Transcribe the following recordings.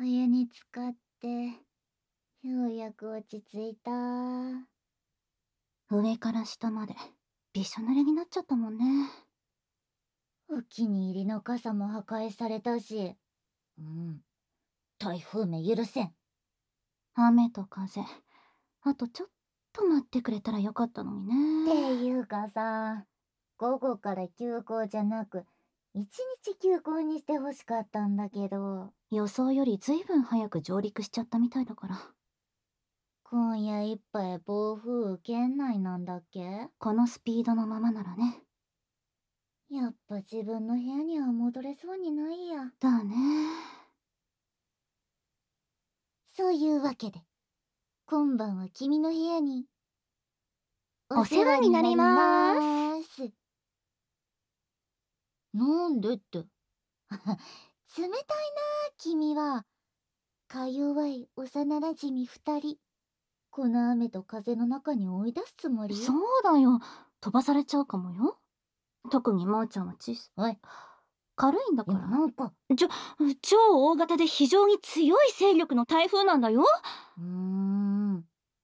湯に浸かって、ようやく落ち着いた。 上から下までびしょ濡れになっちゃったもんね。 お気に入りの傘も破壊されたし。うん。台風目許せん。 雨と風、あとちょっと待ってくれたらよかったのにってね。 いうかさ、午後から休校じゃなく、一日休校にしてほしかったんだけど。 予想よりずいぶん早く上陸しちゃったみたいだから。 今夜いっぱい暴風雨圏内なんだっけ？ このスピードのままならね。 やっぱ自分の部屋には戻れそうにないや。 だね。 そういうわけで、今晩は君の部屋におお世世話話になりになりまーす。 まーす。なんでって。冷たいな君は。か弱い幼なじみ二人。この雨と風の中に追い出すつもり？ そうだよ。飛ばされちゃうかもよ。特にまーちゃんはおい、 軽いんだか今ら。 なんか。 超大型で非常に強い勢力の台風なんだよ。 うーん。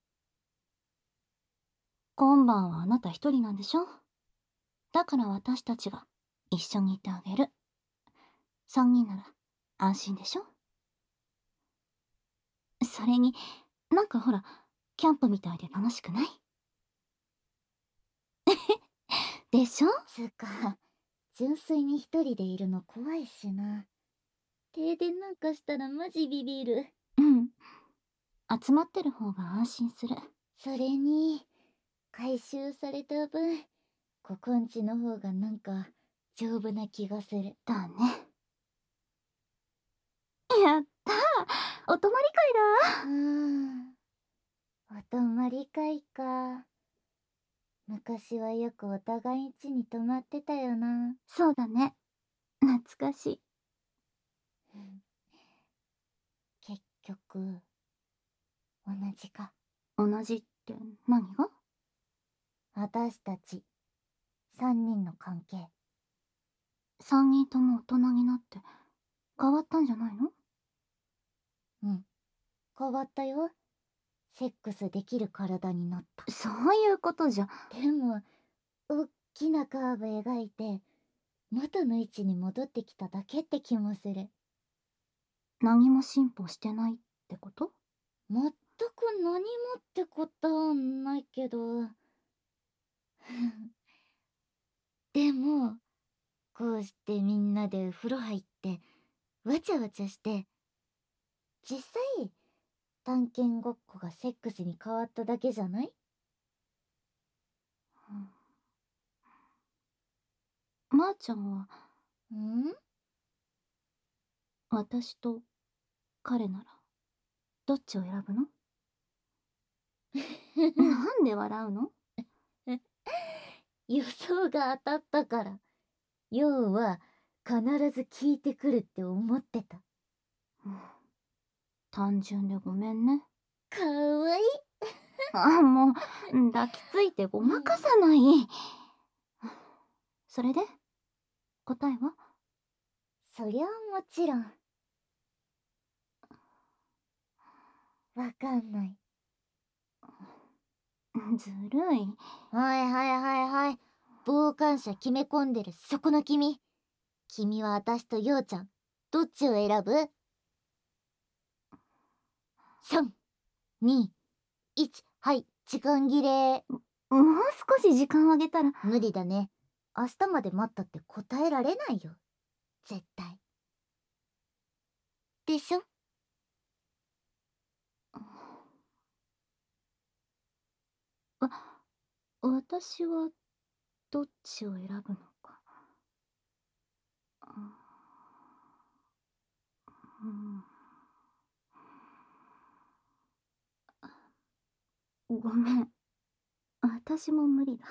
今晩はあなた一人なんでしょ？だから私たちが一緒にいてあげる。三人なら安心でしょ？それに、なんかほら、キャンプみたいで楽しくない？でしょ？ つうか、純粋に一人でいるの怖いしな。停電なんかしたらマジビビる。 うん。集まってる方が安心する。 それに、回収された分、ここんちの方がなんか丈夫な気がする。 だね。やったー、お泊まり会だ。 お泊まり会か。昔はよくお互いん家に泊まってたよな。 そうだね。懐かしい。 結局、同じか。 同じって何が？ 私たち、三人の関係。 三人とも大人になって変わったんじゃないの？ うん。変わったよ。セックスできる体になった。 そういうことじゃ。 でも、おっきなカーブ描いて、元の位置に戻ってきただけって気もする。 何も進歩してないってこと？ 全く何もってことはないけど。でも、こうしてみんなで風呂入って、わちゃわちゃして、実際、探検ごっこがセックスに変わっただけじゃない？ まーちゃんはん？ 私と彼ならどっちを選ぶの？なんで笑うの？ 予想が当たったから。要は、必ず聞いてくるって思ってた。 単純でごめんね。 かわいい。 あ、もう、抱きついてごまかさない。それで答えは？ そりゃもちろん。わかんない。 ずるい。 はいはいはいはい。傍観者決め込んでるそこの君。君は私とようちゃん、どっちを選ぶ？ 3、2、1、はい、時間切れ。 もう少し時間をあげたら。 無理だね。明日まで待ったって答えられないよ。絶対。でしょ？ 私はどっちを選ぶのか。うん、ごめん。私も無理だ。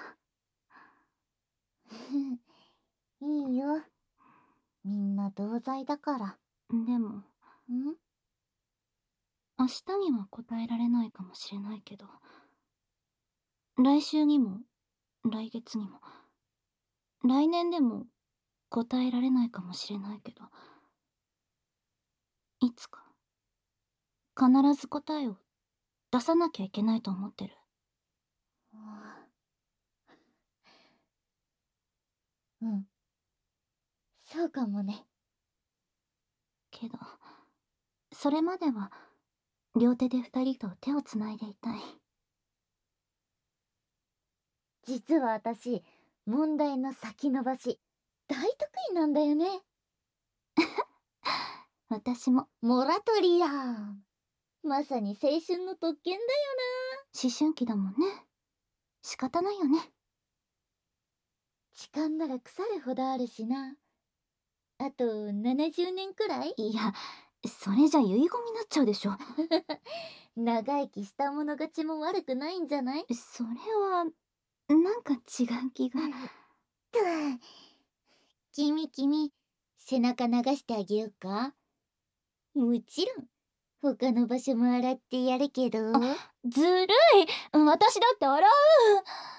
いいよ。みんな同罪だから。 でも、 ん？ 明日には答えられないかもしれないけど、来週にも、来月にも、来年でも答えられないかもしれないけど、いつか必ず答えを出さなきゃいけないと思ってる。 うん、そうかもね。 けど、それまでは両手で二人と手をつないでいたい。 実は私、問題の先延ばし、大得意なんだよね。 私もモラトリアン。まさに青春の特権だよ思春期だもんね。仕方ないよね。 な。時間なら腐るほどあるしな。あと70年くらい。 いや、それじゃ遺言になっちゃうでしょ。 長生きした者勝ちも悪くないんじゃない？ それは、なんか違う気が。 君、背中流してあげようか？もちろん、他の場所も洗ってやるけど。 ずるい。私だって洗う。